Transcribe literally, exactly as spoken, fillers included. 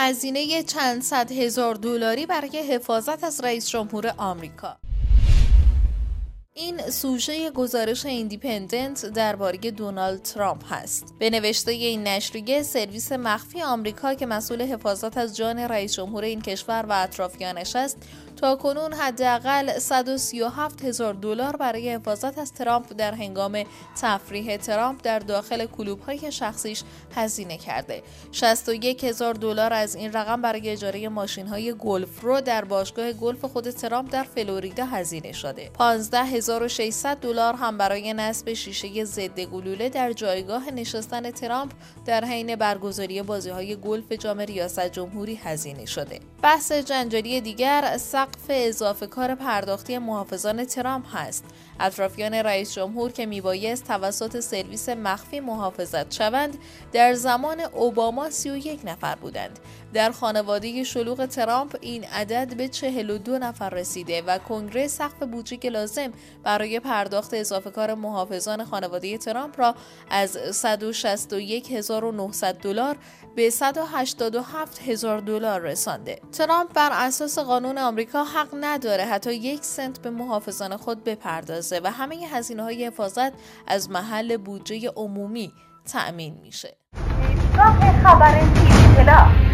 هزینه چند صد هزار دلاری برای حفاظت از رئیس جمهور آمریکا. این سوژه گزارش ایندیپندنت درباره دونالد ترامپ هست. به نوشته این نشریه، سرویس مخفی آمریکا که مسئول حفاظت از جان رئیس جمهور این کشور و اطرافیانش است، تاکنون حداقل صد و سی و هفت هزار دلار برای حفاظت از ترامپ در هنگام تفریح ترامپ در داخل کلوب‌های شخصیش هزینه کرده. شصت و یک هزار دلار از این رقم برای اجاره ماشین‌های گلف رو در باشگاه گلف خود ترامپ در فلوریدا هزینه شده. پانزده هزار و ششصد دلار هم برای نصب شیشه ضد گلوله در جایگاه نشستن ترامپ در حین برگزاری بازی‌های گلف جام ریاست جمهوری هزینه شده. بحث جنجالی دیگر سقف اضافه کار پرداختی محافظان ترامپ هست. اطرافیان رئیس جمهور که میبایست توسط سرویس مخفی محافظت شوند، در زمان اوباما سی و یک نفر بودند. در خانواده شلوغ ترامپ این عدد به چهل و دو نفر رسیده و کنگره سقف بودجه لازم برای پرداخت اضافه کار محافظان خانواده ترامپ را از صد و شصت و یک هزار و نهصد دلار به صد و هشتاد و هفت هزار دلار رسانده. ترامپ بر اساس قانون آمریکا حق نداره حتی یک سنت به محافظان خود بپردازه و همه هزینه‌های حفاظت از محل بودجه عمومی تأمین میشه. خبر تیوی پلاس